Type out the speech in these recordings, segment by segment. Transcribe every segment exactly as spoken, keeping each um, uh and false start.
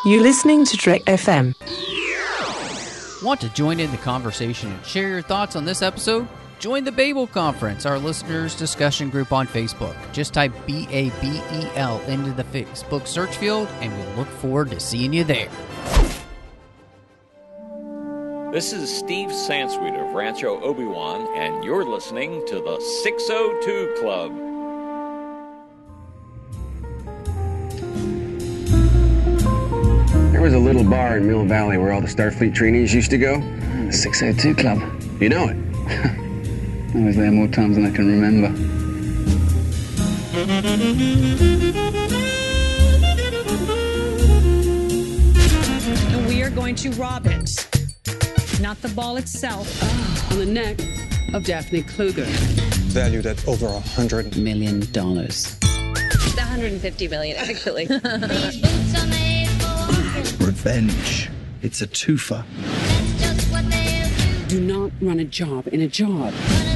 You're listening to Trek F M. Want to join in the conversation and share your thoughts on this episode? Join the Babel Conference, our listeners' discussion group on Facebook. Just type B A B E L into the Facebook search field, and we'll look forward to seeing you there. This is Steve Sansweet of Rancho Obi-Wan, and you're listening to the six oh two Club. There was a little bar in Mill Valley where all the Starfleet trainees used to go. The six oh two Club. You know it. I was there more times than I can remember. And we are going to rob it. Not the ball itself. Oh, on the neck of Daphne Kluger. Valued at over a hundred million dollars. one hundred fifty million, actually. Revenge. It's a twofer. Do not run a job in a job.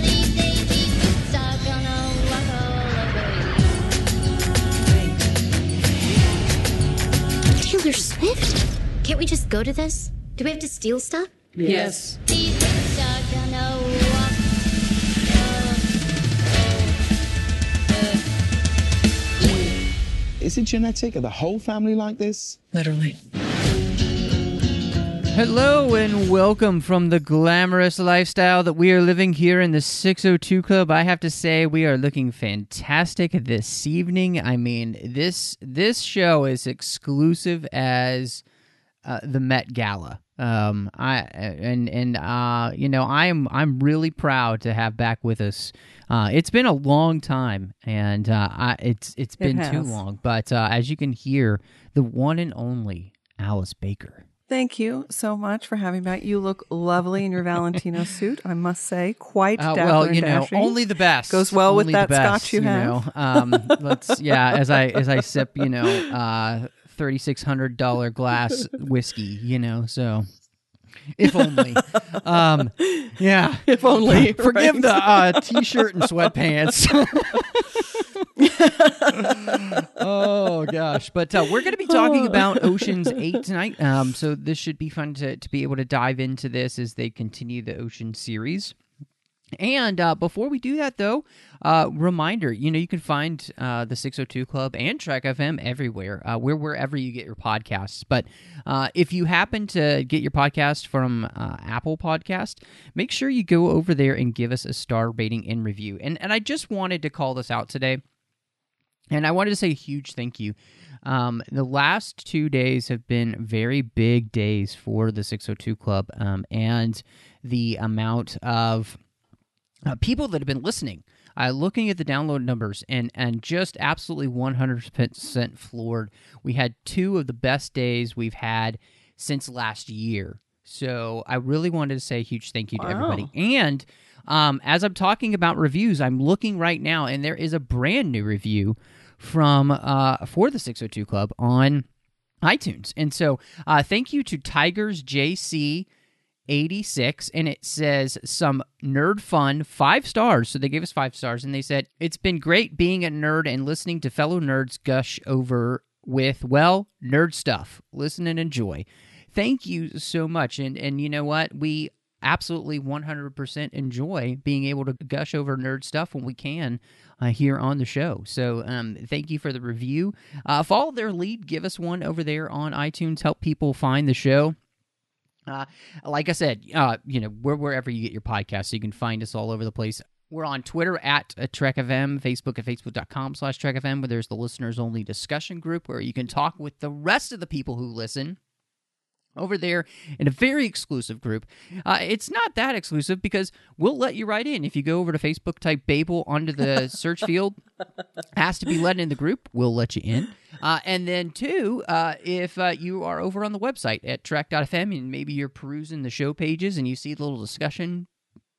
Taylor Swift? Can't we just go to this? Do we have to steal stuff? Yes. Is it genetic? Are the whole family like this? Literally. Hello and welcome from the glamorous lifestyle that we are living here in the six oh two Club. I have to say we are looking fantastic this evening. I mean, this this show is exclusive as uh, the Met Gala. Um, I and and uh, you know, I'm I'm really proud to have back with us. Uh, it's been a long time, and uh, I, it's it's been it too long. But uh, as you can hear, the one and only Alice Baker. Thank you so much for having me back. You look lovely in your Valentino suit, I must say. Quite uh, dapper well, and you know, dashing. only the best Goes well only with that best, scotch you, you have. Know. Um, let's yeah. As I as I sip, you know, uh, thirty six hundred dollar glass whiskey. You know, so. If only. Um, yeah. If only. Forgive right. the uh, t-shirt and sweatpants. Oh, gosh. But uh, we're going to be talking about Ocean's eight tonight. Um, so this should be fun to, to be able to dive into this as they continue the Ocean series. And uh, before we do that, though, uh, reminder, you know, you can find uh, the six oh two Club and Trek F M everywhere. Uh, we're wherever you get your podcasts. But uh, if you happen to get your podcast from uh, Apple Podcast, make sure you go over there and give us a star rating and review. And, and I just wanted to call this out today. And I wanted to say a huge thank you. Um, the last two days have been very big days for the six oh two Club. Um, and the amount of... Uh, people that have been listening, uh, looking at the download numbers, and, and just absolutely one hundred percent floored. We had two of the best days we've had since last year. So I really wanted to say a huge thank you to wow. everybody. And um, as I'm talking about reviews, I'm looking right now, and there is a brand new review from uh, for the six oh two Club on iTunes. And so uh, thank you to Tigers J C eighty-six, and it says some nerd fun, five stars. So they gave us five stars, and they said, it's been great being a nerd and listening to fellow nerds gush over with, well, nerd stuff. Listen and enjoy. Thank you so much. And, and you know what? We absolutely one hundred percent enjoy being able to gush over nerd stuff when we can uh, here on the show. So um, thank you for the review. Uh, follow their lead. Give us one over there on iTunes. Help people find the show. Uh, like I said, uh, you know, we're wherever you get your podcasts, so you can find us all over the place. We're on Twitter at uh, Trek F M, Facebook at facebook.com slash Trek F M, where there's the listeners-only discussion group where you can talk with the rest of the people who listen over there in a very exclusive group. Uh, it's not that exclusive because we'll let you right in. If you go over to Facebook, type Babel onto the search field, has to be let in the group, we'll let you in. Uh, and then, two, uh, if uh, you are over on the website at trek dot f m and maybe you're perusing the show pages and you see the little discussion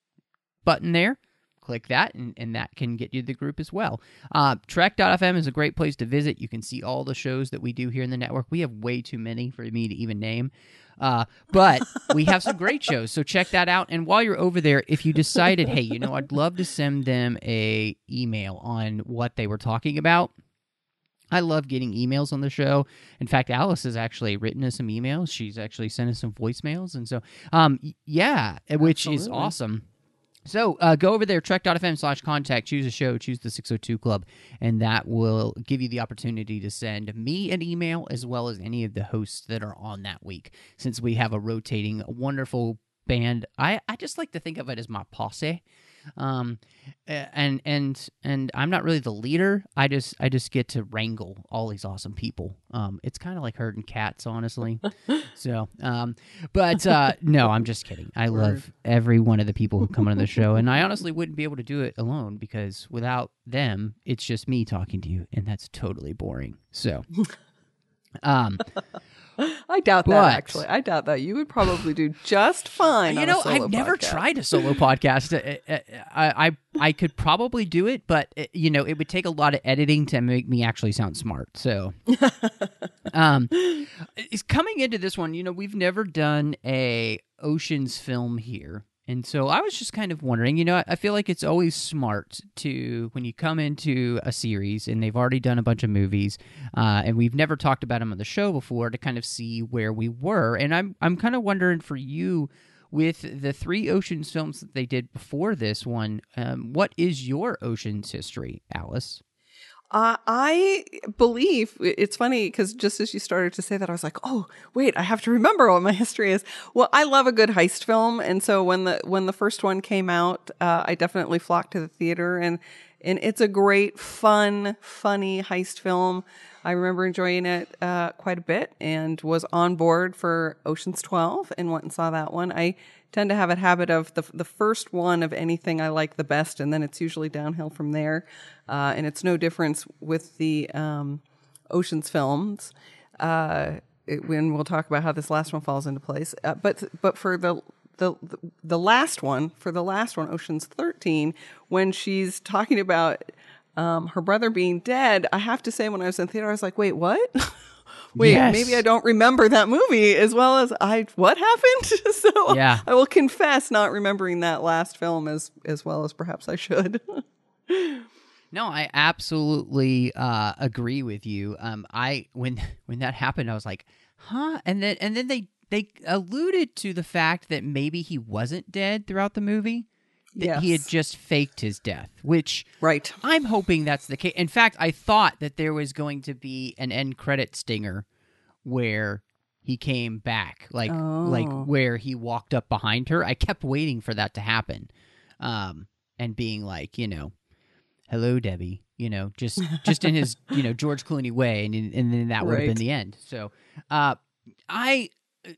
button there, click that, and, and that can get you to the group as well. Uh, trek dot f m is a great place to visit. You can see all the shows that we do here in the network. We have way too many for me to even name. Uh, but we have some great shows, so check that out. And while you're over there, if you decided, hey, you know, I'd love to send them a email on what they were talking about, I love getting emails on the show. In fact, Alice has actually written us some emails. She's actually sent us some voicemails. And so, um, yeah, which Absolutely. is awesome. So uh, go over there, trek.fm slash contact, choose a show, choose the six oh two Club, and that will give you the opportunity to send me an email as well as any of the hosts that are on that week, since we have a rotating, wonderful band. I, I just like to think of it as my posse. Um, and and and I'm not really the leader. I just I just get to wrangle all these awesome people. Um, it's kind of like herding cats, honestly. so, um, but uh, no, I'm just kidding. I love every one of the people who come on the show, and I honestly wouldn't be able to do it alone because without them, it's just me talking to you, and that's totally boring. So, um. I doubt But- that, actually. I doubt that. You would probably do just fine You on know, a solo I've never podcast. tried a solo podcast. Uh, uh, I, I I could probably do it, but uh, you know, it would take a lot of editing to make me actually sound smart. So, um, it's coming into this one. You know, we've never done a Ocean's film here. And so I was just kind of wondering, you know, I- I feel like it's always smart to, when you come into a series and they've already done a bunch of movies, uh, and we've never talked about them on the show before, to kind of see where we were. And I'm I'm kind of wondering for you, with the three Ocean's films that they did before this one, um, what is your Ocean's history, Alice? Uh, I believe it's funny because just as you started to say that, I was like, "Oh, wait, I have to remember what my history is." Well, I love a good heist film, and so when the when the first one came out, uh, I definitely flocked to the theater, and and it's a great, fun, funny heist film. I remember enjoying it uh, quite a bit, and was on board for Ocean's twelve, and went and saw that one. I tend to have a habit of the the first one of anything I like the best, and then it's usually downhill from there. Uh, and it's no difference with the um, Ocean's films. Uh, it, when we'll talk about how this last one falls into place, uh, but but for the the the last one, for the last one, Ocean's thirteen, when she's talking about um, her brother being dead, I have to say, when I was in theater, I was like, "Wait, what?" Wait, Yes. maybe I don't remember that movie as well as I. What happened? so Yeah. I will confess not remembering that last film as as well as perhaps I should. No, I absolutely uh, agree with you. Um, I when when that happened, I was like, "Huh?" And then and then they they alluded to the fact that maybe he wasn't dead throughout the movie. That he had Yes. just faked his death, which Right. I'm hoping that's the case. In fact, I thought that there was going to be an end credit stinger where he came back, like like Oh. where he walked up behind her. I kept waiting for that to happen, um, and being like, you know, "Hello, Debbie," you know, just just in his you know George Clooney way, and and then that would have Right. been the end. So, uh, I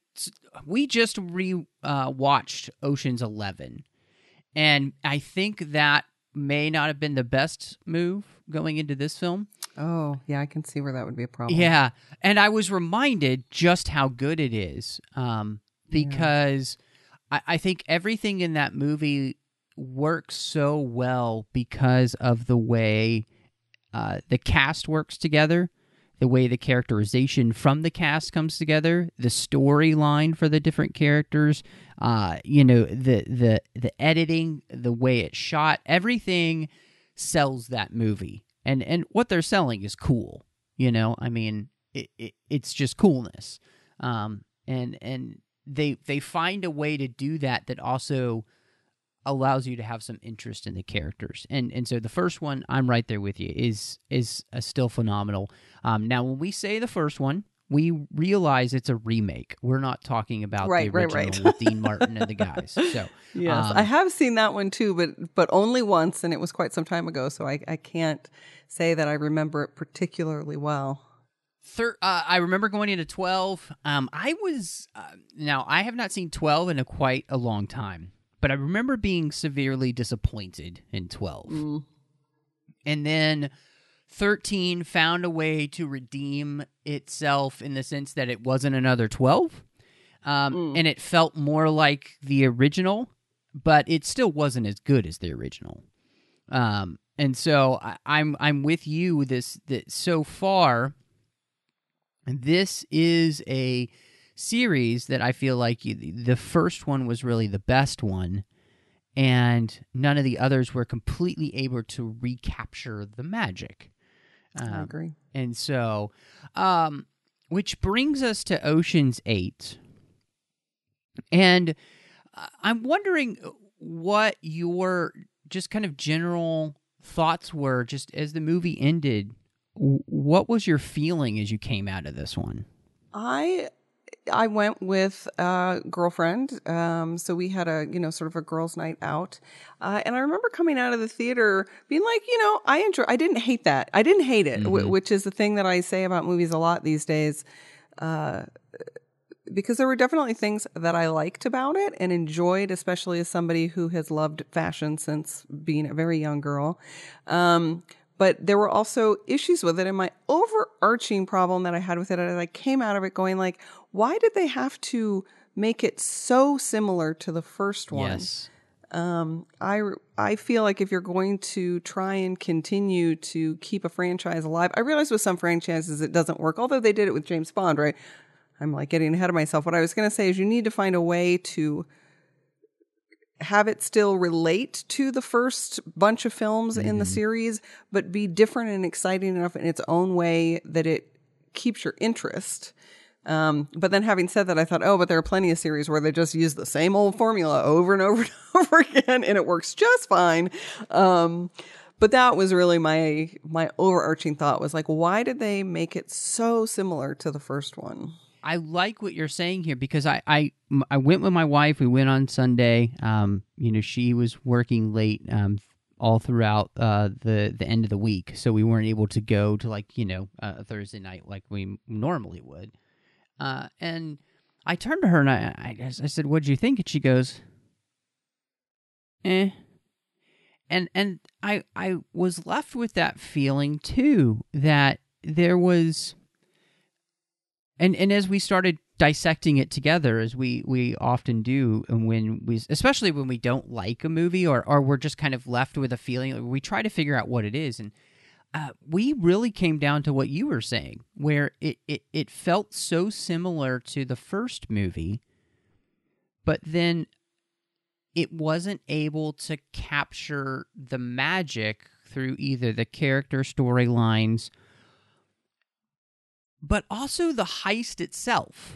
we just re uh, watched Ocean's Eleven. And I think that may not have been the best move going into this film. Oh, yeah, I can see where that would be a problem. Yeah. And I was reminded just how good it is, um, because I, I think everything in that movie works so well because of the way uh, the cast works together, the way the characterization from the cast comes together, the storyline for the different characters, uh, you know, the the the editing, the way it's shot, everything sells that movie. And and what they're selling is cool, you know? I mean, it, it it's just coolness. Um and and they they find a way to do that that also allows you to have some interest in the characters. And and so the first one, I'm right there with you, is is uh, still phenomenal. Um, now, when we say the first one, we realize it's a remake. We're not talking about Right, the right, original right. with Dean Martin and the guys. So Yes, um, I have seen that one too, but but only once, and it was quite some time ago, so I, I can't say that I remember it particularly well. Thir- uh, I remember going into twelve. Um, I was uh, now I have not seen twelve in a quite a long time, but I remember being severely disappointed in twelve. Mm. And then thirteen found a way to redeem itself in the sense that it wasn't another twelve, um, Mm. and it felt more like the original, but it still wasn't as good as the original. Um, and so I, I'm I'm with you. This that so far. This is a series that I feel like you, the first one was really the best one, and none of the others were completely able to recapture the magic. Um, I agree. And so, um, which brings us to Ocean's Eight. And I'm wondering what your just kind of general thoughts were just as the movie ended. What was your feeling as you came out of this one? I I went with a girlfriend, um, so we had a you know sort of a girls' night out, uh, and I remember coming out of the theater being like, you know, I enjoy. I didn't hate that. I didn't hate it, mm-hmm. w- which is the thing that I say about movies a lot these days, uh, because there were definitely things that I liked about it and enjoyed, especially as somebody who has loved fashion since being a very young girl. Um, But there were also issues with it. And my overarching problem that I had with it, is I came out of it going like, why did they have to make it so similar to the first one? Yes. Um, I, I feel like if you're going to try and continue to keep a franchise alive, I realize with some franchises it doesn't work, although they did it with James Bond, right? I'm like getting ahead of myself. What I was going to say is you need to find a way to have it still relate to the first bunch of films mm-hmm. in the series, but be different and exciting enough in its own way that it keeps your interest. Um, but then having said that, I thought, oh, but there are plenty of series where they just use the same old formula over and over and over again, and it works just fine. Um, but that was really my my overarching thought was like, why did they make it so similar to the first one? I like what you're saying here because I, I, I went with my wife. We went on Sunday. Um, you know, she was working late um, all throughout uh, the the end of the week, so we weren't able to go to like you know uh, a Thursday night like we normally would. Uh, and I turned to her and I, I, I said, "What'd you think?" And she goes, "Eh." And and I I was left with that feeling too that there was. And and as we started dissecting it together, as we, we often do, and when we, especially when we don't like a movie, or, or we're just kind of left with a feeling, we try to figure out what it is. And uh, we really came down to what you were saying, where it, it, it felt so similar to the first movie, but then it wasn't able to capture the magic through either the character storylines, but also the heist itself.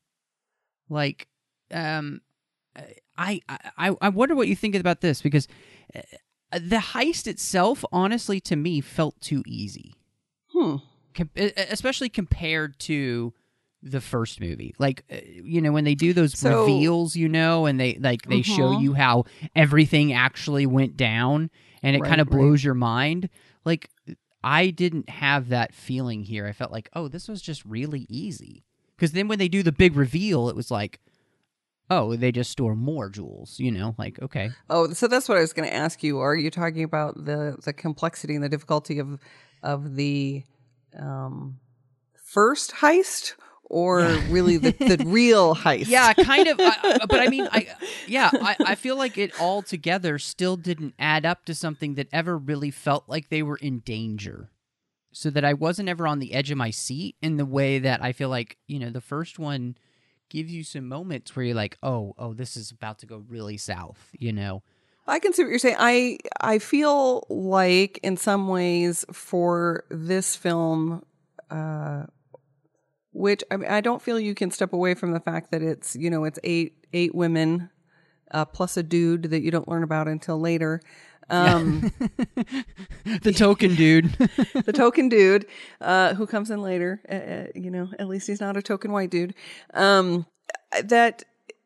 Like, um, I, I I wonder what you think about this, because the heist itself, honestly, to me, felt too easy. Hmm. Com- especially compared to the first movie. Like, you know, when they do those so, reveals, you know, and they like they uh-huh. show you how everything actually went down, and it right, kind of blows right. your mind. Like, I didn't have that feeling here. I felt like, oh, this was just really easy. Because then when they do the big reveal, it was like, oh, they just store more jewels, you know? Like, okay. Oh, so that's what I was going to ask you. Are you talking about the, the complexity and the difficulty of of the um, first heist? Or really the, the real heist? Yeah, kind of. I, but I mean, I yeah, I, I feel like it all together still didn't add up to something that ever really felt like they were in danger. So that I wasn't ever on the edge of my seat in the way that I feel like, you know, the first one gives you some moments where you're like, oh, oh, this is about to go really south, you know? I can see what you're saying. I I feel like in some ways for this film, uh, which I mean, I don't feel you can step away from the fact that it's, you know, it's eight eight women uh, plus a dude that you don't learn about until later. Um, the token dude. the token dude uh, who comes in later. Uh, you know, at least he's not a token white dude. Um, that,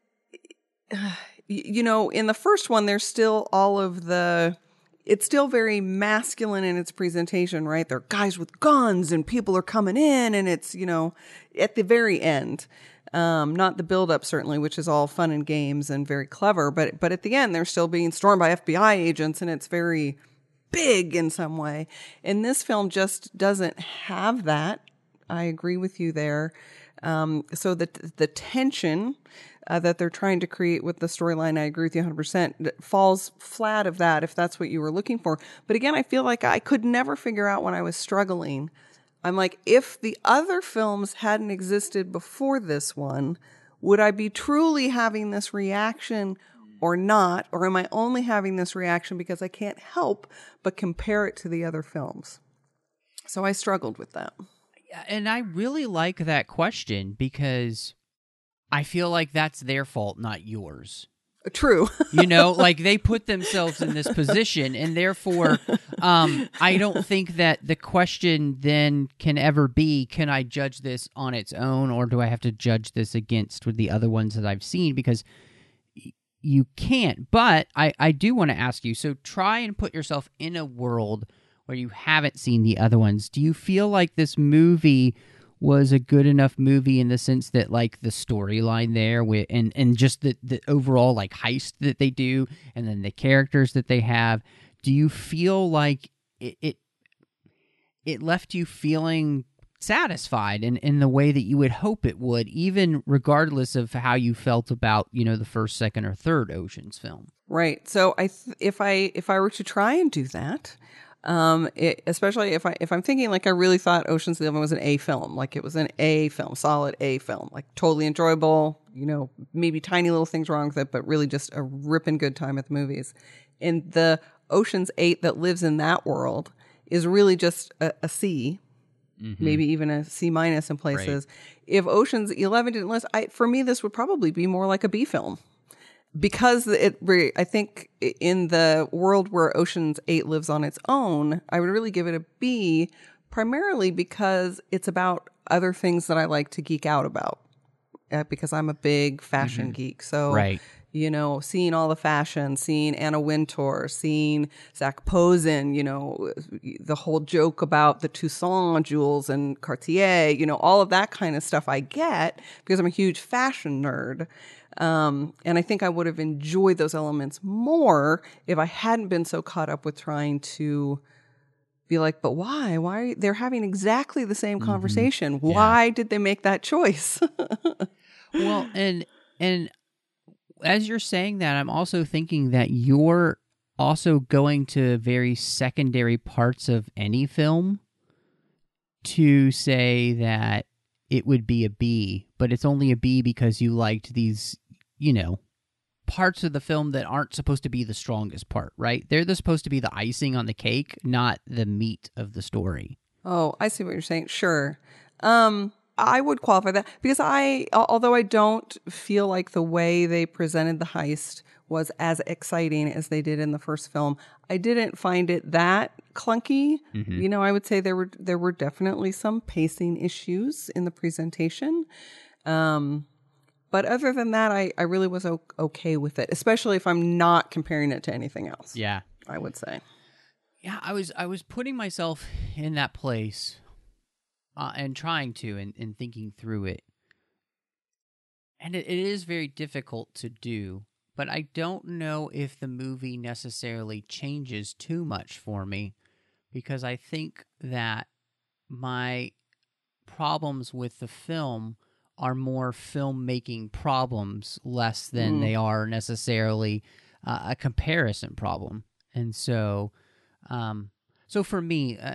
uh, you know, in the first one, there's still all of the... It's still very masculine in its presentation, right? There are guys with guns and people are coming in, and it's, you know, at the very end. Um, not the build-up, certainly, which is all fun and games and very clever, but but at the end, they're still being stormed by F B I agents, and it's very big in some way. And this film just doesn't have that. I agree with you there. Um, so the the tension uh, that they're trying to create with the storyline, I agree with you one hundred percent, falls flat of that if that's what you were looking for. But again, I feel like I could never figure out when I was struggling. I'm like, if the other films hadn't existed before this one, would I be truly having this reaction or not? Or am I only having this reaction because I can't help but compare it to the other films? So I struggled with that. And I really like that question because I feel like that's their fault, not yours. True. You know, like they put themselves in this position, and therefore um, I don't think that the question then can ever be, can I judge this on its own, or do I have to judge this against with the other ones that I've seen? Because y- you can't. But I, I do want to ask you, so try and put yourself in a world where you haven't seen the other ones. Do you feel like this movie was a good enough movie in the sense that, like, the storyline there with, and, and just the, the overall, like, heist that they do, and then the characters that they have, do you feel like it it, it left you feeling satisfied in, in the way that you would hope it would, even regardless of how you felt about, you know, the first, second, or third Ocean's film? Right. So I, th- if I if I were to try and do that, Um, it, especially if I if I'm thinking like I really thought Ocean's Eleven was an A film, like it was an A film, solid A film, like totally enjoyable. You know, maybe tiny little things wrong with it, but really just a ripping good time at the movies. And the Ocean's Eight that lives in that world is really just a, a C, mm-hmm. maybe even a C minus in places. Right. If Ocean's Eleven didn't list, I, for me this would probably be more like a B film. Because it, I think in the world where Ocean's Eight lives on its own, I would really give it a B, primarily because it's about other things that I like to geek out about. Uh, because I'm a big fashion mm-hmm. geek, so right. you know, seeing all the fashion, seeing Anna Wintour, seeing Zach Posen, you know, the whole joke about the Toussaint jewels and Cartier, you know, all of that kind of stuff I get because I'm a huge fashion nerd. Um, and I think I would have enjoyed those elements more if I hadn't been so caught up with trying to be like, but why? Why are you, they're having exactly the same conversation? Mm-hmm. Why yeah. did they make that choice? Well, and and as you're saying that, I'm also thinking that you're also going to very secondary parts of any film to say that it would be a B, but it's only a B because you liked these, you know, parts of the film that aren't supposed to be the strongest part, right? They're the, supposed to be the icing on the cake, not the meat of the story. Oh, I see what you're saying. Sure. Um, I would qualify that because I, although I don't feel like the way they presented the heist was as exciting as they did in the first film, I didn't find it that clunky. Mm-hmm. You know, I would say there were there were definitely some pacing issues in the presentation. Um, but other than that, I, I really was o- okay with it, especially if I'm not comparing it to anything else. Yeah. I would say. Yeah, I was I was putting myself in that place uh, and trying to and, and thinking through it. And it, it is very difficult to do. But I don't know if the movie necessarily changes too much for me because I think that my problems with the film are more filmmaking problems less than mm. they are necessarily uh, a comparison problem. And so, um, so for me, uh,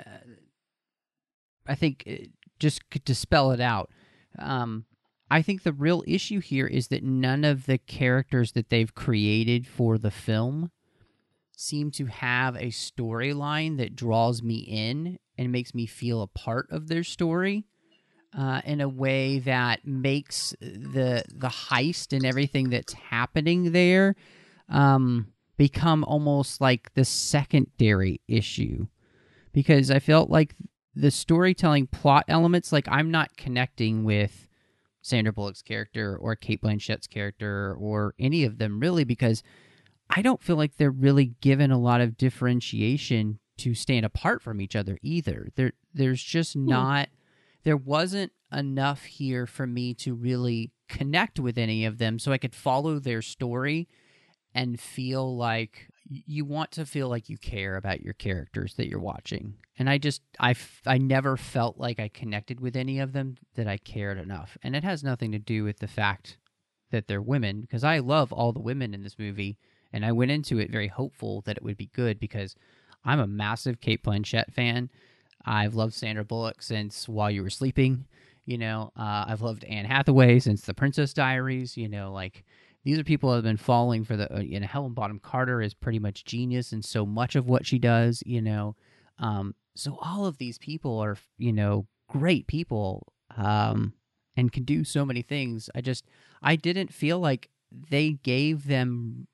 I think uh, just to spell it out, um, I think the real issue here is that none of the characters that they've created for the film seem to have a storyline that draws me in and makes me feel a part of their story uh, in a way that makes the the heist and everything that's happening there um, become almost like the secondary issue. Because I felt like the storytelling plot elements, like I'm not connecting with Sandra Bullock's character or Cate Blanchett's character or any of them really, because I don't feel like they're really given a lot of differentiation to stand apart from each other either. There, there's just not, there wasn't enough here for me to really connect with any of them so I could follow their story and feel like you want to feel like you care about your characters that you're watching. And I just, I, I never felt like I connected with any of them, that I cared enough. And it has nothing to do with the fact that they're women, because I love all the women in this movie. And I went into it very hopeful that it would be good because I'm a massive Cate Blanchett fan. I've loved Sandra Bullock since While You Were Sleeping. You know, uh, I've loved Anne Hathaway since The Princess Diaries. You know, like, these are people that have been falling for the, uh, you know, Helen Bonham Carter is pretty much genius in so much of what she does, you know. Um, so all of these people are, you know, great people, um, and can do so many things. I just, I didn't feel like they gave them,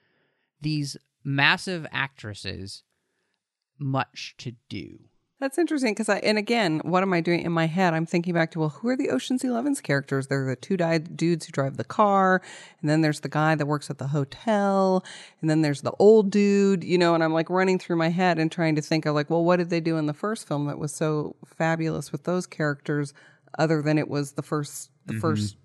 these massive actresses, much to do. That's interesting because I, and again, what am I doing in my head? I'm thinking back to, well, who are the Ocean's Eleven's characters? They're the two di- dudes who drive the car, and then there's the guy that works at the hotel, and then there's the old dude, you know, and I'm like running through my head and trying to think of like, well, what did they do in the first film that was so fabulous with those characters, other than it was the first, the mm-hmm. first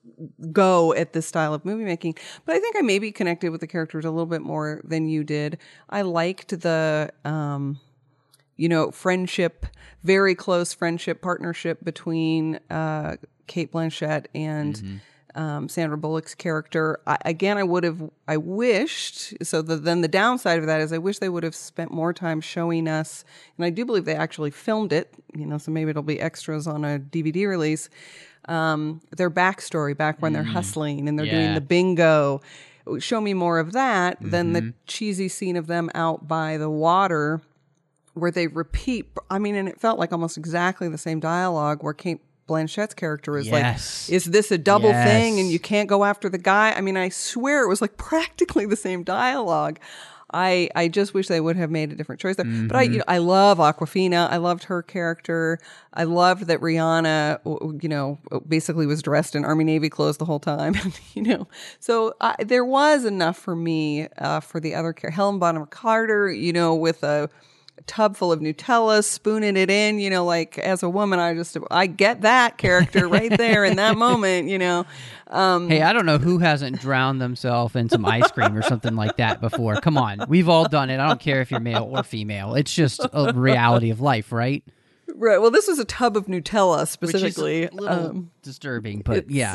go at this style of movie making. But I think I maybe connected with the characters a little bit more than you did. I liked the, um, you know, friendship, very close friendship partnership between uh, Cate Blanchett and mm-hmm. um, Sandra Bullock's character. I, again, I would have, I wished, so the, then the downside of that is I wish they would have spent more time showing us, and I do believe they actually filmed it, you know, so maybe it'll be extras on a D V D release, um, their backstory back when mm. they're hustling and they're yeah. doing the bingo. Show me more of that mm-hmm. than the cheesy scene of them out by the water where they repeat, I mean, and it felt like almost exactly the same dialogue where Cate Blanchett's character is yes. like, is this a double yes. thing and you can't go after the guy? I mean, I swear it was like practically the same dialogue. I I just wish they would have made a different choice there. Mm-hmm. But I you know, I love Awkwafina. I loved her character. I loved that Rihanna, you know, basically was dressed in Army Navy clothes the whole time. you know, so I, there was enough for me uh, for the other character. Helen Bonham Carter, you know, with a tub full of Nutella, spooning it in, you know, like as a woman, I just, I get that character right there in that moment, you know. Um, hey, I don't know who hasn't drowned themselves in some ice cream or something like that before. Come on. We've all done it. I don't care if you're male or female. It's just a reality of life, right? Right. Well, this was a tub of Nutella specifically. Which is a little um, disturbing, but yeah.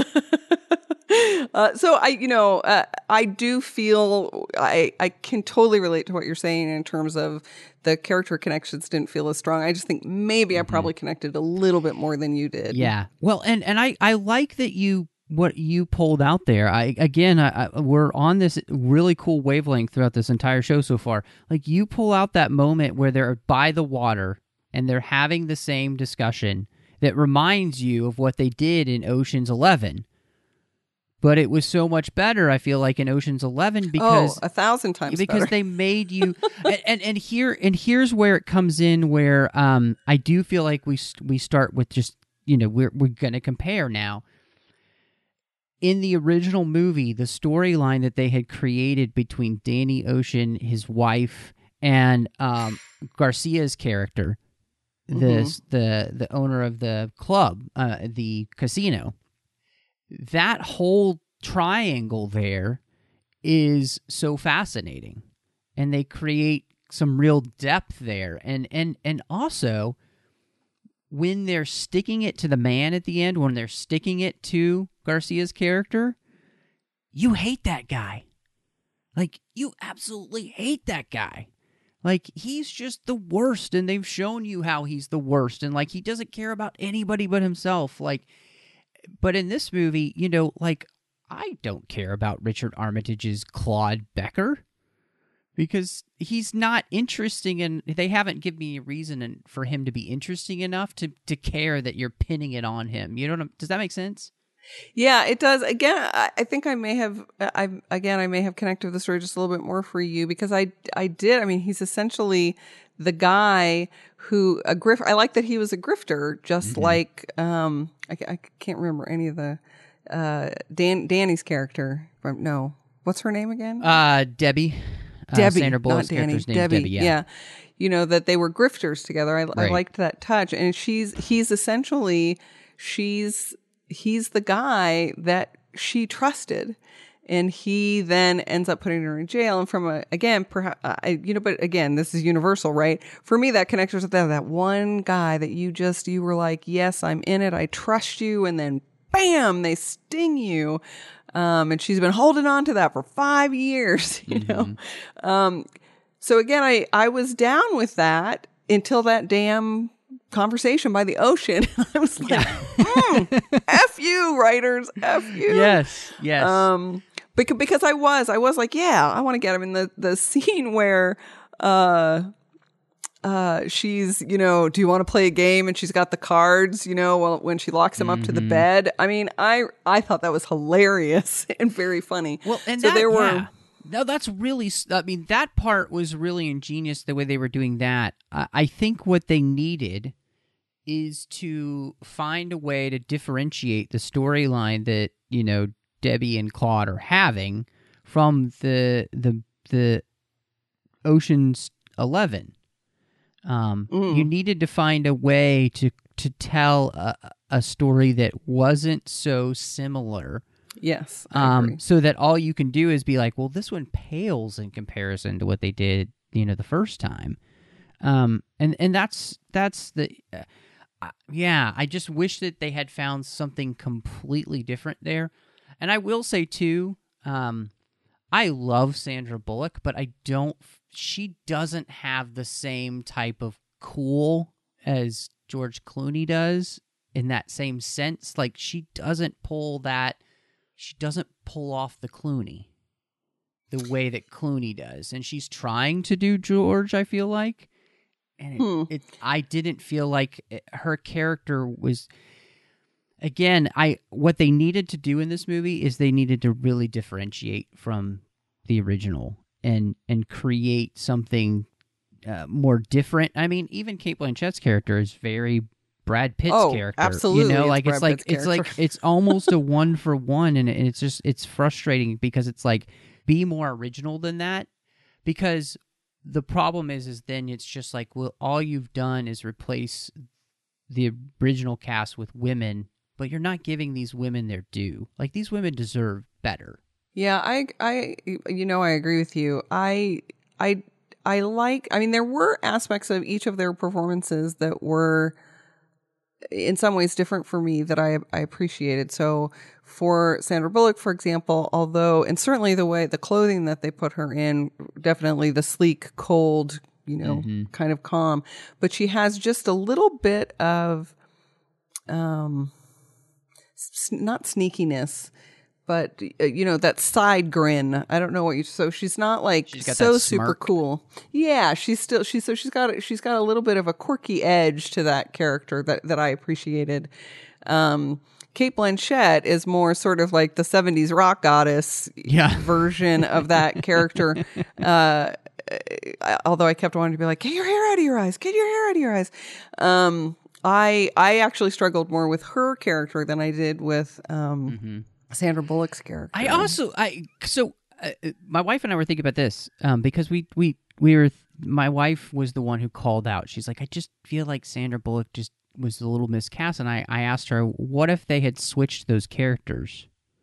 Uh, so I, you know, uh, I do feel I, I can totally relate to what you're saying in terms of the character connections didn't feel as strong. I just think maybe mm-hmm. I probably connected a little bit more than you did. Yeah. Well, and, and I, I like that you, what you pulled out there. I, again, I, I, we're on this really cool wavelength throughout this entire show so far. Like you pull out that moment where they're by the water and they're having the same discussion that reminds you of what they did in Ocean's Eleven. But it was so much better, I feel like, in Ocean's Eleven because oh, a thousand times because better. they made you and, and and here and here's where it comes in where um I do feel like we we start with just you know we're we're gonna compare now. In the original movie, the storyline that they had created between Danny Ocean, his wife, and um Garcia's character, mm-hmm. the the the owner of the club, uh, the casino. That whole triangle there is so fascinating, and they create some real depth there. And and and also, when they're sticking it to the man at the end, when they're sticking it to Garcia's character, you hate that guy. Like, you absolutely hate that guy. Like, he's just the worst, and they've shown you how he's the worst, and, like, he doesn't care about anybody but himself. Like, but in this movie, you know, like, I don't care about Richard Armitage's Claude Becker because he's not interesting, and they haven't given me a reason for him to be interesting enough to, to care that you're pinning it on him. You know what I'm, does that make sense? Yeah, it does. Again, I, I think I may have, I again, I may have connected with the story just a little bit more for you because I, I did. I mean, he's essentially the guy who a grift. I like that he was a grifter, just mm-hmm. like um, I, I can't remember any of the uh, Dan Danny's character. From, no, what's her name again? Uh, Debbie. Debbie, uh, Sandra Bullock's not Danny. character's name Debbie. Debbie. Yeah. yeah, you know that they were grifters together. I, right. I liked that touch, and she's he's essentially she's he's the guy that she trusted. And he then ends up putting her in jail. And from a, again, perhaps, I, you know, but again, this is universal, right? For me, that connects with that, that one guy that you just, you were like, yes, I'm in it. I trust you. And then bam, they sting you. Um, and she's been holding on to that for five years, you mm-hmm. know? Um, so again, I, I was down with that until that damn conversation by the ocean. I was like, mm, F you, writers, F you. Yes, yes. Um, because, because I was, I was like, yeah, I want to get him in the, the scene where, uh, uh, she's, you know, do you want to play a game? And she's got the cards, you know, well, when she locks him mm-hmm. up to the bed. I mean, I I thought that was hilarious and very funny. Well, and so that, there were. Yeah. No, that's really, I mean, that part was really ingenious the way they were doing that. Uh, I think what they needed is to find a way to differentiate the storyline that, you know, Debbie and Claude are having from the the the Ocean's Eleven. Um, mm. You needed to find a way to to tell a, a story that wasn't so similar. Yes, I um, agree. So that all you can do is be like, well, this one pales in comparison to what they did, you know, the first time. Um, and and that's that's the uh, uh, yeah. I just wish that they had found something completely different there. And I will say too, um, I love Sandra Bullock, but I don't. She doesn't have the same type of cool as George Clooney does in that same sense. Like she doesn't pull that. She doesn't pull off the Clooney the way that Clooney does. And she's trying to do George, I feel like. And it, hmm. it I didn't feel like it, her character was... Again, I what they needed to do in this movie is they needed to really differentiate from the original and, and create something uh, more different. I mean, even Cate Blanchett's character is very... Brad Pitt's oh, character, absolutely. You know, like it's, it's like it's like it's almost a one for one, and it's just it's frustrating because it's like be more original than that. Because the problem is, is then it's just like, well, all you've done is replace the original cast with women, but you're not giving these women their due. Like these women deserve better. Yeah, I, I, you know, I agree with you. I, I, I like. I mean, there were aspects of each of their performances that were, in some ways, different for me that I I appreciated. So for Sandra Bullock, for example, although, and certainly the way, the clothing that they put her in, definitely the sleek, cold, you know, mm-hmm. kind of calm, but she has just a little bit of, um, not sneakiness, but, uh, you know, that side grin. I don't know what you, so she's not like she's got so that super smirk. Cool. Yeah. She's still, she's, so she's got, she's got a little bit of a quirky edge to that character that, that I appreciated. Um, Cate Blanchett is more sort of like the seventies rock goddess yeah. version of that character. Uh, although I kept wanting to be like, get your hair out of your eyes, get your hair out of your eyes. Um, I, I actually struggled more with her character than I did with, um, mm-hmm. Sandra Bullock's character. I also, I so uh, my wife and I were thinking about this um, because we we we were. My wife was the one who called out. She's like, I just feel like Sandra Bullock just was a little miscast, and I I asked her, what if they had switched those characters,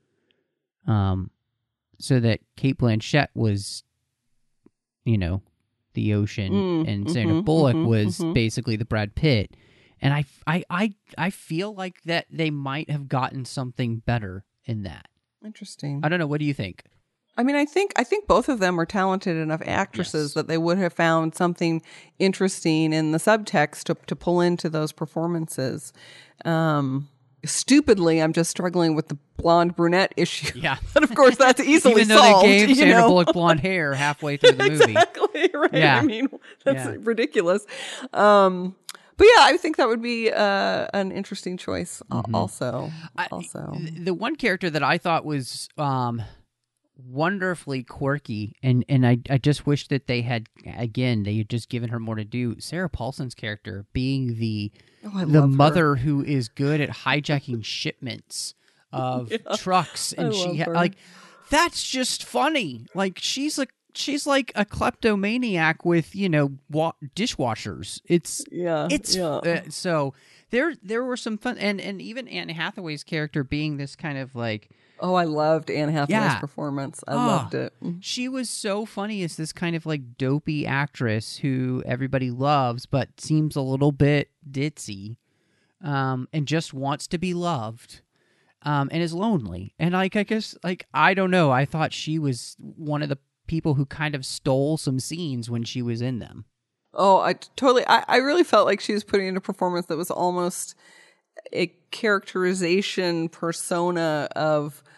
um, so that Cate Blanchett was, you know, the Ocean, mm, and Sandra mm-hmm, Bullock mm-hmm, was mm-hmm. basically the Brad Pitt, and I I I I feel like that they might have gotten something better in that. Interesting. I don't know. What do you think? I mean, I think I think both of them are talented enough actresses yes. that they would have found something interesting in the subtext to, to pull into those performances. Um, stupidly, I'm just struggling with the blonde brunette issue. Yeah, but of course that's easily even though solved. They gave you Sandra know? Bullock blonde hair halfway through the movie. Exactly right. Yeah. I mean, that's yeah. ridiculous. Um, But yeah, I think that would be uh, an interesting choice. Mm-hmm. Also, I, also the one character that I thought was um, wonderfully quirky, and, and I I just wish that they had again they had just given her more to do. Sarah Paulson's character being the oh, the mother her. who is good at hijacking shipments of yeah, trucks, and she ha- like that's just funny. Like she's a She's like a kleptomaniac with, you know, wa- dishwashers. It's yeah, it's yeah. Uh, so there there were some fun, and and even Anne Hathaway's character being this kind of like, oh, I loved Anne Hathaway's yeah. performance. I oh, loved it. She was so funny as this kind of like dopey actress who everybody loves, but seems a little bit ditzy, um, and just wants to be loved. Um, and is lonely, and like I guess like I don't know. I thought she was one of the people who kind of stole some scenes when she was in them. Oh, I totally, I, I really felt like she was putting in a performance that was almost a characterization persona of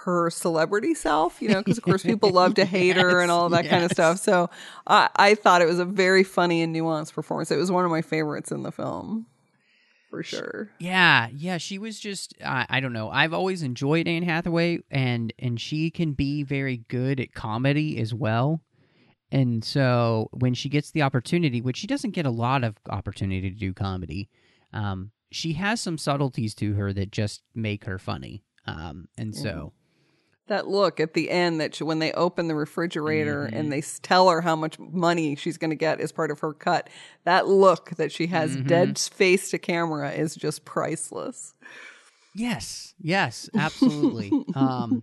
her celebrity self, you know, because of course people love to hate her and all of that yes. kind of stuff. So I, I thought it was a very funny and nuanced performance. It was one of my favorites in the film, for sure. Yeah, yeah, she was just, uh, I don't know. I've always enjoyed Anne Hathaway, and and she can be very good at comedy as well. And so when she gets the opportunity, which she doesn't get a lot of opportunity to do comedy, um, she has some subtleties to her that just make her funny. Um, and so... That look at the end that she, when they open the refrigerator mm-hmm. and they s- tell her how much money she's going to get as part of her cut, that look that she has mm-hmm. dead face to camera is just priceless. Yes, yes, absolutely. um,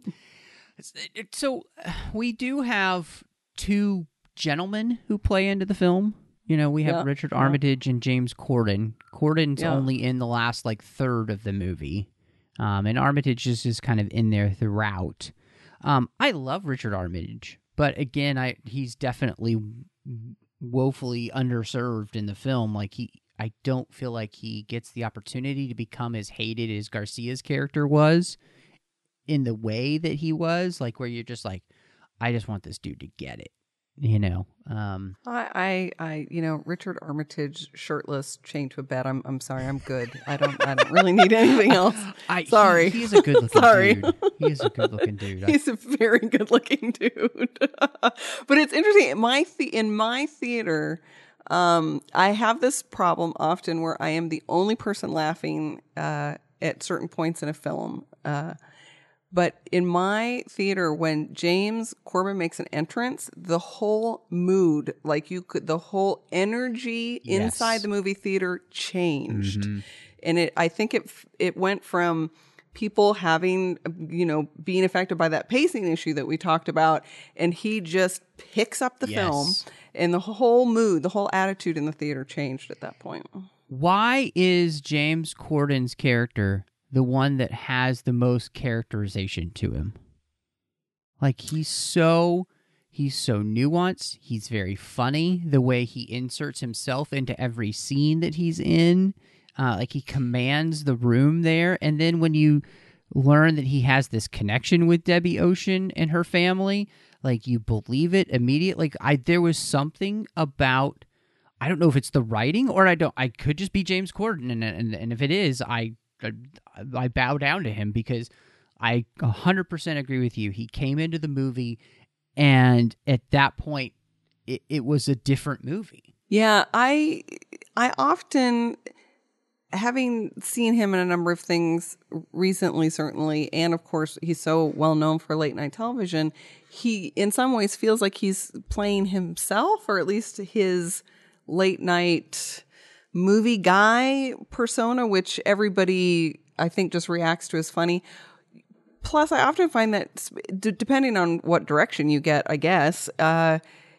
so we do have two gentlemen who play into the film. You know, we have yeah. Richard Armitage yeah. and James Corden. Corden's yeah. only in the last like third of the movie. Um, and Armitage is just kind of in there throughout. Um, I love Richard Armitage, but again, I he's definitely woefully underserved in the film. Like he, I don't feel like he gets the opportunity to become as hated as Garcia's character was in the way that he was. Like where you're just like, I just want this dude to get it. You know, um, I, I, I, you know, Richard Armitage shirtless, chained to a bed. I'm, I'm sorry, I'm good. I don't, I don't really need anything else. I, sorry, he, he's a good looking sorry. dude. He is a good looking dude. He's a very good looking dude. But it's interesting. In my the, in my theater, um, I have this problem often where I am the only person laughing uh, at certain points in a film. Uh, But in my theater, when James Corden makes an entrance, the whole mood, like you could, the whole energy yes. inside the movie theater changed. Mm-hmm. And it, I think it, it went from people having, you know, being affected by that pacing issue that we talked about. And he just picks up the yes. film and the whole mood, the whole attitude in the theater changed at that point. Why is James Corden's character the one that has the most characterization to him? Like he's so he's so nuanced, he's very funny, the way he inserts himself into every scene that he's in, uh, like he commands the room there. And then when you learn that he has this connection with Debbie Ocean and her family, like you believe it immediately. Like I there was something about, I don't know if it's the writing or I don't I could just be James Corden, and and, and if it is, I I bow down to him because I one hundred percent agree with you. He came into the movie, and at that point, it, it was a different movie. Yeah, I I often, having seen him in a number of things recently, certainly, and of course, he's so well known for late night television, he in some ways feels like he's playing himself, or at least his late night movie guy persona, which everybody I think just reacts to as funny. Plus, I often find that d- depending on what direction you get, I guess, uh,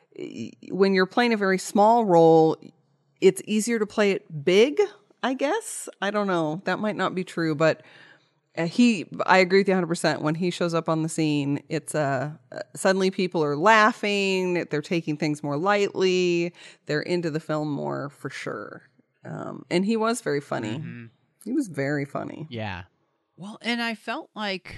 when you're playing a very small role, it's easier to play it big, I guess. I don't know. That might not be true, but uh, he, I agree with you one hundred percent. When he shows up on the scene, it's uh, suddenly people are laughing, they're taking things more lightly, they're into the film more for sure. Um, and he was very funny. Mm-hmm. He was very funny. Yeah. Well, and I felt like,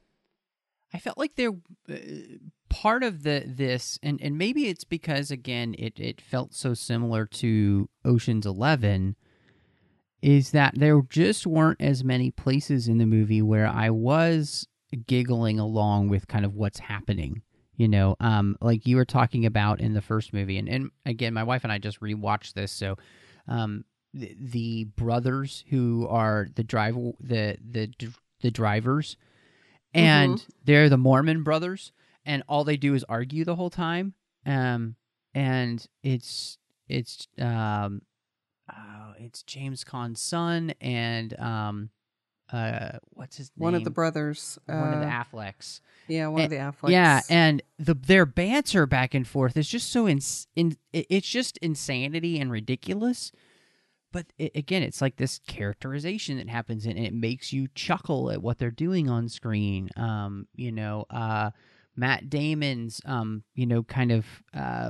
I felt like there, uh, part of the this, and, and maybe it's because again it it felt so similar to Ocean's Eleven, is that there just weren't as many places in the movie where I was giggling along with kind of what's happening. You know, um, like you were talking about in the first movie, and, and again, my wife and I just rewatched this, so. Um, The, the brothers who are the drive the the the drivers, and mm-hmm. they're the Mormon brothers, and all they do is argue the whole time. Um, and it's it's um, uh, it's James Caan's son, and um, uh, what's his name? One of the brothers, one uh, of the Afflecks. Yeah, one and, of the Afflecks. Yeah, and the their banter back and forth is just so in, in it's just insanity and ridiculous. But it, again, it's like this characterization that happens, and it makes you chuckle at what they're doing on screen. Um, you know, uh, Matt Damon's, um, you know, kind of uh,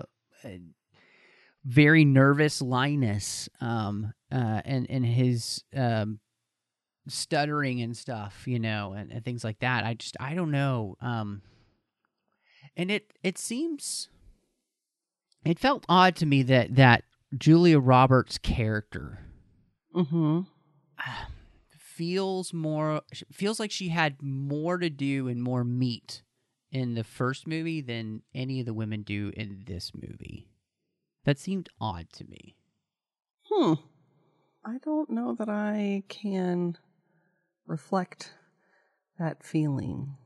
very nervous Linus, um, uh, and and his um, stuttering and stuff, you know, and, and things like that. I just, I don't know. Um, and it, it seems, it felt odd to me that, that Julia Roberts' character mm-hmm. uh, feels more, feels like she had more to do and more meat in the first movie than any of the women do in this movie. That seemed odd to me. Hmm. I don't know that I can reflect that feeling.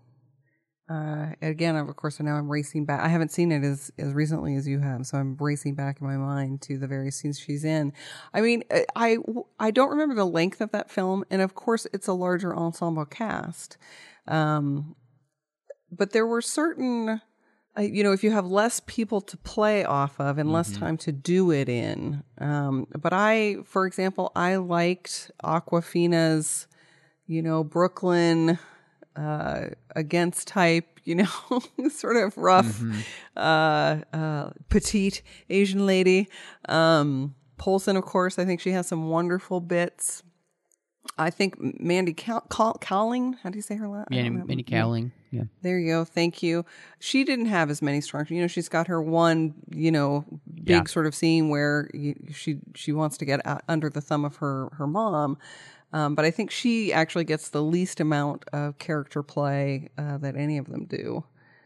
Uh, again, of course, now I'm racing back. I haven't seen it as, as recently as you have, so I'm racing back in my mind to the various scenes she's in. I mean, I, I don't remember the length of that film, and of course, it's a larger ensemble cast. Um, but there were certain, uh, you know, if you have less people to play off of and mm-hmm. less time to do it in. Um, but I, for example, I liked Awkwafina's, you know, Brooklyn uh, against type, you know, sort of rough, mm-hmm. uh, uh, petite Asian lady. Um, Poulsen, of course, I think she has some wonderful bits. I think Mandy Cow- Cow- Cowling, how do you say her last name? Yeah, Mandy Cowling. Yeah. There you go. Thank you. She didn't have as many strong, you know, she's got her one, you know, big yeah. sort of scene where you, she she wants to get out under the thumb of her, her mom. Um, but I think she actually gets the least amount of character play uh, that any of them do.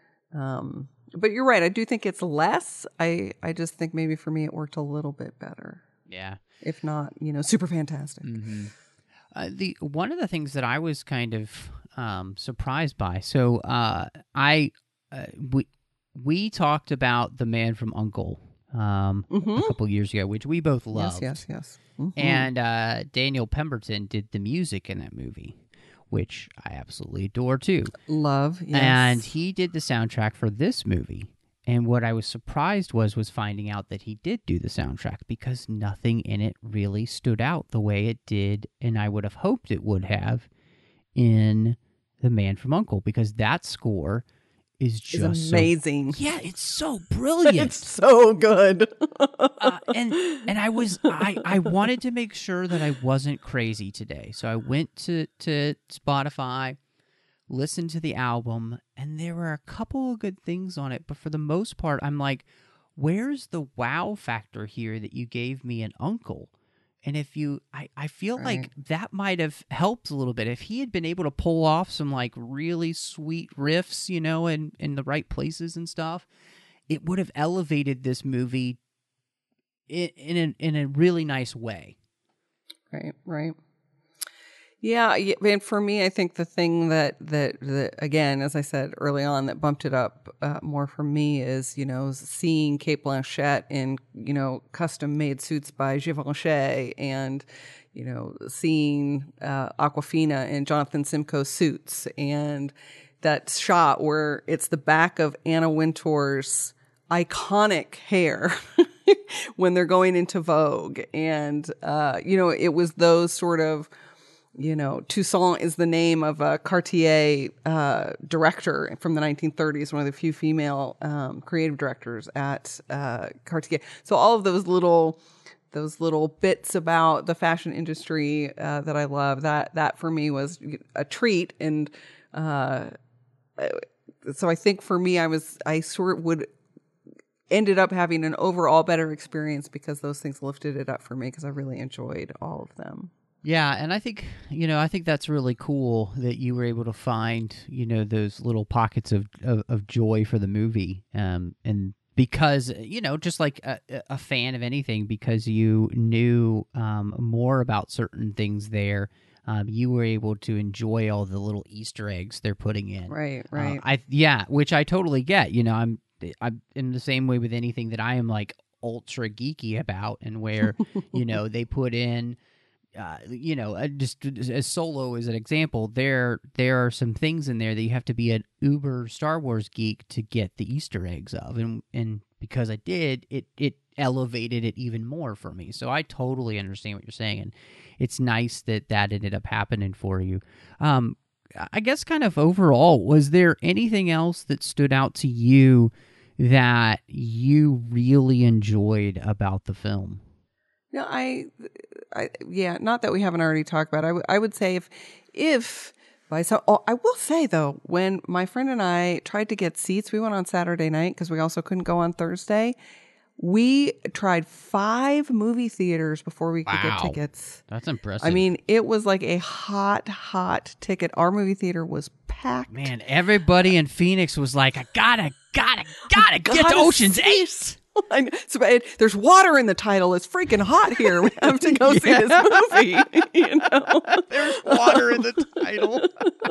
Um, but you're right. I do think it's less. I, I just think maybe for me it worked a little bit better. Yeah. If not, you know, super fantastic. Mm-hmm. Uh, the one of the things that I was kind of um, surprised by. So uh, I uh, we we talked about The Man from U N C L E um, mm-hmm. a couple years ago, which we both loved. Yes, yes, yes. Mm-hmm. And uh, Daniel Pemberton did the music in that movie, which I absolutely adore too. Love, yes. And he did the soundtrack for this movie. And what I was surprised was was finding out that he did do the soundtrack, because nothing in it really stood out the way it did, and I would have hoped it would have, in The Man from U N C L E, because that score is just it's amazing. So, yeah, it's so brilliant. It's so good. uh, and and I was I, I wanted to make sure that I wasn't crazy today, so I went to to Spotify, listened to the album, and there were a couple of good things on it, but for the most part, I'm like, where's the wow factor here that you gave me in U N C L E? And if you, I, I feel right. like that might have helped a little bit. If he had been able to pull off some like really sweet riffs, you know, in, in the right places and stuff, it would have elevated this movie in, in, a, in a really nice way. Right, right. Yeah, and for me, I think the thing that, that, that again, as I said early on, that bumped it up uh, more for me is, you know, seeing Cate Blanchett in, you know, custom-made suits by Givenchy, and, you know, seeing uh, Awkwafina in Jonathan Simcoe's suits, and that shot where it's the back of Anna Wintour's iconic hair when they're going into Vogue. And, uh, you know, it was those sort of, you know, Toussaint is the name of a Cartier uh, director from the nineteen thirties, one of the few female um, creative directors at uh, Cartier. So all of those little, those little bits about the fashion industry uh, that I love, that that for me was a treat. And uh, so I think for me, I was I sort of would ended up having an overall better experience because those things lifted it up for me, because I really enjoyed all of them. Yeah, and I think, you know, I think that's really cool that you were able to find, you know, those little pockets of, of, of joy for the movie. Um, and because, you know, just like a, a fan of anything, because you knew um, more about certain things there, um, you were able to enjoy all the little Easter eggs they're putting in. Right, right. Uh, I yeah, which I totally get. You know, I'm I'm in the same way with anything that I am like ultra geeky about, and where, you know, they put in, Uh, you know, uh, just as Solo as an example, there there are some things in there that you have to be an uber Star Wars geek to get the Easter eggs of, and and because I did, it it elevated it even more for me. So I totally understand what you're saying, and it's nice that that ended up happening for you. Um, I guess kind of overall, was there anything else that stood out to you that you really enjoyed about the film? No, I I, yeah, not that we haven't already talked about it. I, w- I would say if, if by some, oh, I will say though, when my friend and I tried to get seats, we went on Saturday night because we also couldn't go on Thursday. We tried five movie theaters before we could Wow. get tickets. That's impressive. I mean, it was like a hot, hot ticket. Our movie theater was packed. Man, everybody in Phoenix was like, I gotta, gotta, gotta get to Gotta Ocean's see Eight. I know. So, it, there's water in the title. It's freaking hot here. We have to go see this movie. You know, there's water in the title.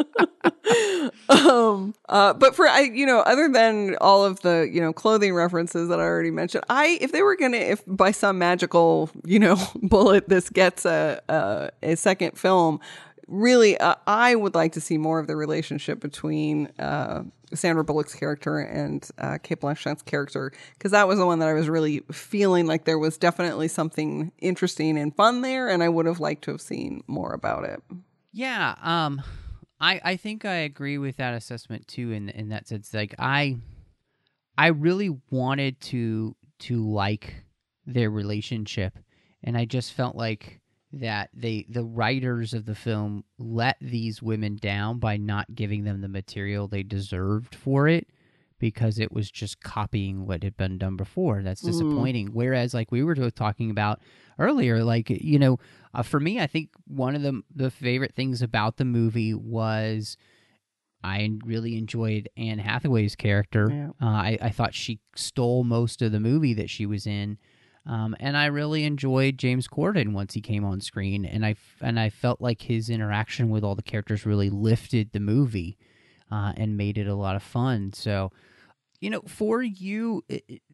um, uh, but for I, you know, other than all of the you know clothing references that I already mentioned, I if they were gonna, if by some magical you know bullet this gets a a, a second film, really, uh, I would like to see more of the relationship between uh, Sandra Bullock's character and uh, Cate Blanchett's character, because that was the one that I was really feeling like there was definitely something interesting and fun there, and I would have liked to have seen more about it. Yeah, um, I I think I agree with that assessment too. In in that sense, like I, I really wanted to to like their relationship, and I just felt like that they the writers of the film let these women down by not giving them the material they deserved for it, because it was just copying what had been done before. That's disappointing. Mm. Whereas, like we were talking about earlier, like, you know, uh, for me, I think one of the the favorite things about the movie was I really enjoyed Anne Hathaway's character. Yeah. Uh, I, I thought she stole most of the movie that she was in. Um, and I really enjoyed James Corden once he came on screen, and I and I felt like his interaction with all the characters really lifted the movie uh, and made it a lot of fun. So, you know, for you,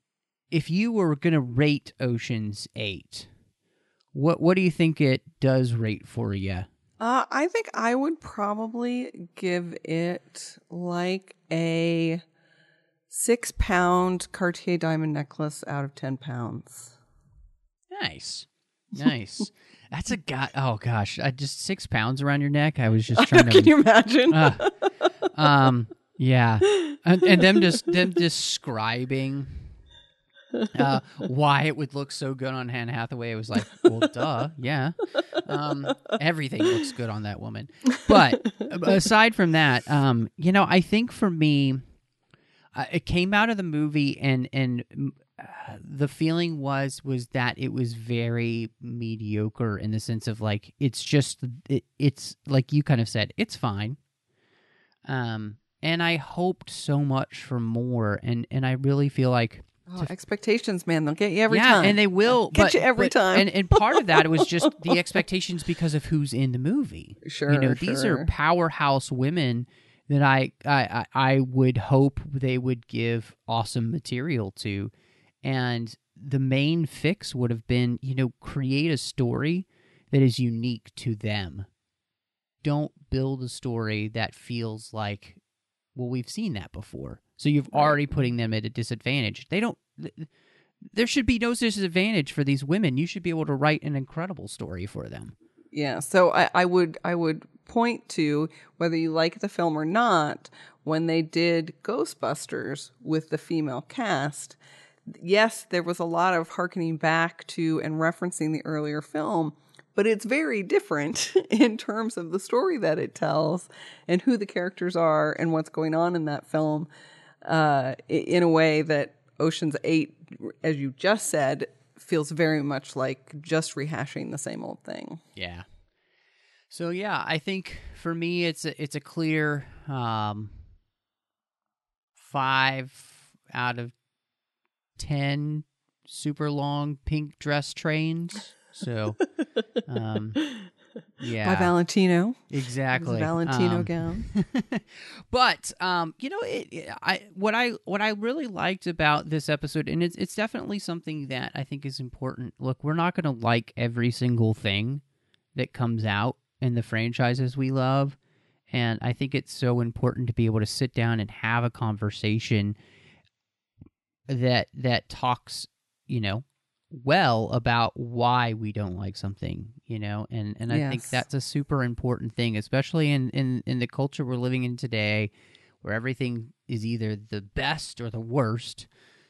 if you were going to rate Ocean's Eight, what what do you think it does rate for you? Uh, I think I would probably give it like a six pound Cartier diamond necklace out of ten pounds. Nice. Nice. That's a god. Oh gosh, I just six pounds around your neck. I was just trying to. Can you imagine? Uh, um. Yeah. And, and them just them describing uh, why it would look so good on Anne Hathaway. It was like, well, duh, yeah. Um. Everything looks good on that woman. But aside from that, um, you know, I think for me, uh, it came out of the movie, and and. Uh, the feeling was was that it was very mediocre in the sense of like it's just it, it's like you kind of said, it's fine. Um, and I hoped so much for more, and and I really feel like oh, to, expectations, man, they'll get you every yeah, time. and they will get but, you every but, time. And and part of that it was just the expectations because of who's in the movie. Sure, you know, sure. These are powerhouse women that I I I would hope they would give awesome material to. And the main fix would have been, you know, create a story that is unique to them. Don't build a story that feels like, well, we've seen that before. So you've already putting them at a disadvantage. They don't, th- there should be no disadvantage for these women. You should be able to write an incredible story for them. Yeah. So I, I would, I would point to, whether you like the film or not, when they did Ghostbusters with the female cast, yes, there was a lot of hearkening back to and referencing the earlier film, but it's very different in terms of the story that it tells and who the characters are and what's going on in that film uh, in a way that Ocean's Eight, as you just said, feels very much like just rehashing the same old thing. Yeah. So, yeah, I think for me it's a, it's a clear um, five out of ten super long pink dress trains. So, um, yeah. By Valentino. Exactly. Valentino um, gown. But, um, you know, it, it, I what I what I really liked about this episode, and it's it's definitely something that I think is important. Look, we're not going to like every single thing that comes out in the franchises we love, and I think it's so important to be able to sit down and have a conversation that that talks, you know, well about why we don't like something, you know, and, and I yes. think that's a super important thing, especially in, in, in the culture we're living in today, where everything is either the best or the worst.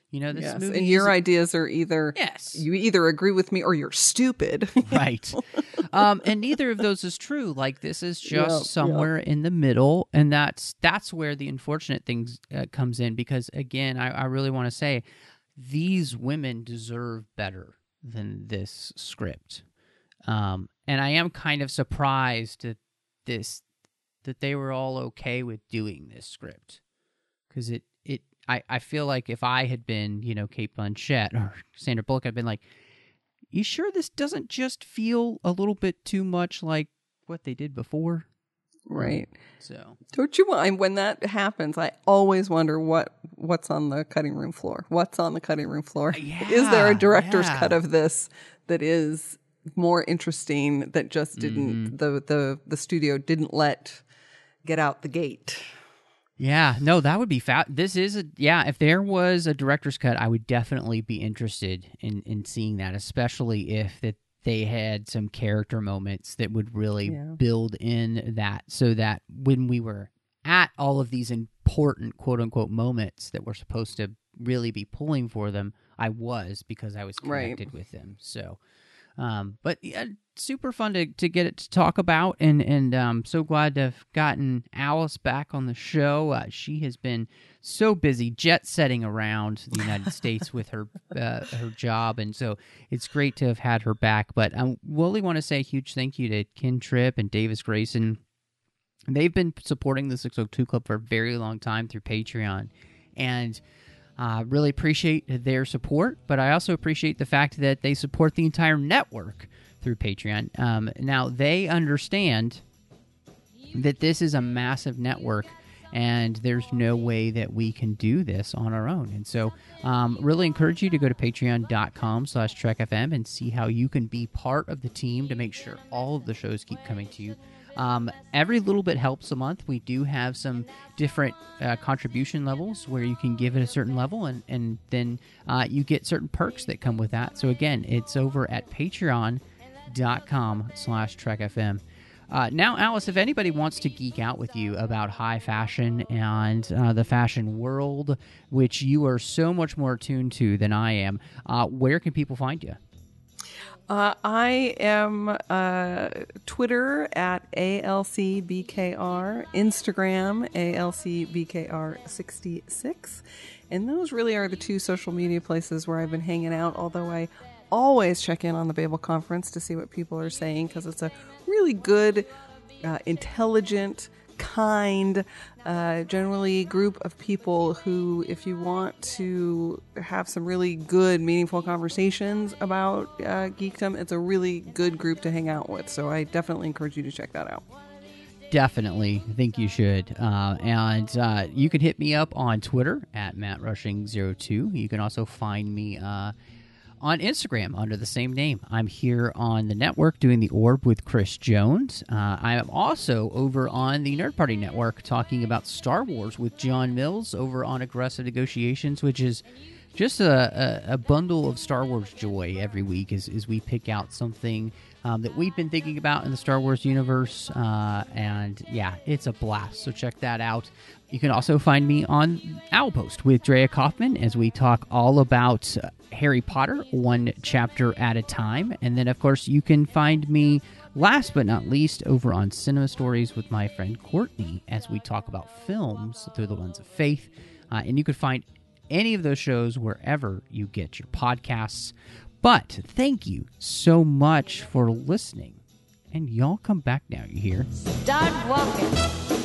You know, this yes. movie and your is, ideas are either yes, you either agree with me or you're stupid, right? um, and neither of those is true. Like this is just Yep, somewhere yep. in the middle, and that's that's where the unfortunate things uh, comes in. Because again, I, I really want to say these women deserve better than this script, um, and I am kind of surprised that this that they were all okay with doing this script because it it. I, I feel like if I had been, you know, Kate Blanchett or Sandra Bullock, I'd been like, you sure this doesn't just feel a little bit too much like what they did before? Right. So don't you mind when that happens? I always wonder what what's on the cutting room floor. What's on the cutting room floor? Yeah, is there a director's yeah. cut of this that is more interesting that just didn't mm-hmm. the, the the studio didn't let get out the gate? Yeah, no, that would be fat. This is a yeah. If there was a director's cut, I would definitely be interested in, in seeing that, especially if that they had some character moments that would really Yeah. build in that, so that when we were at all of these important quote unquote moments that we're supposed to really be pulling for them, I was because I was connected Right. with them. So, um, but yeah, super fun to, to get it to talk about, and and um, so glad to have gotten Alice back on the show. Uh, she has been so busy jet setting around the United States with her uh, her job, and so it's great to have had her back. But I really want to say a huge thank you to Ken Tripp and Davis Grayson. They've been supporting the six oh two Club for a very long time through Patreon, and Uh, really appreciate their support, but I also appreciate the fact that they support the entire network through Patreon. Um, now, they understand that this is a massive network, and there's no way that we can do this on our own. And so um, really encourage you to go to patreon.com slash trekfm and see how you can be part of the team to make sure all of the shows keep coming to you. Um, every little bit helps a month. We do have some different uh, contribution levels where you can give it a certain level, and, and then uh, you get certain perks that come with that. So again, it's over at patreon.com slash trekfm. Uh, now, Alice, if anybody wants to geek out with you about high fashion and uh, the fashion world, which you are so much more attuned to than I am, uh, where can people find you? Uh, I am uh, Twitter at A L C B K R, Instagram A L C B K R sixty-six, and those really are the two social media places where I've been hanging out, although I always check in on the Babel Conference to see what people are saying, because it's a really good, uh, intelligent, kind, uh, generally group of people who, if you want to have some really good, meaningful conversations about uh, geekdom, it's a really good group to hang out with. So I definitely encourage you to check that out. Definitely think you should. Uh, and uh, you can hit me up on Twitter at Matt Rushing zero two. You can also find me uh, on Instagram under the same name. I'm here on the network doing The Orb with Chris Jones. Uh, I am also over on the Nerd Party Network talking about Star Wars with John Mills over on Aggressive Negotiations, which is just a, a, a bundle of Star Wars joy every week as, as we pick out something um, that we've been thinking about in the Star Wars universe. Uh, and yeah, it's a blast. So check that out. You can also find me on Owlpost with Drea Kaufman as we talk all about uh, Harry Potter, one chapter at a time. And then, of course, you can find me, last but not least, over on Cinema Stories with my friend Courtney as we talk about films through the lens of faith. Uh, and you can find any of those shows wherever you get your podcasts. But thank you so much for listening. And y'all come back now, you hear? Start walking.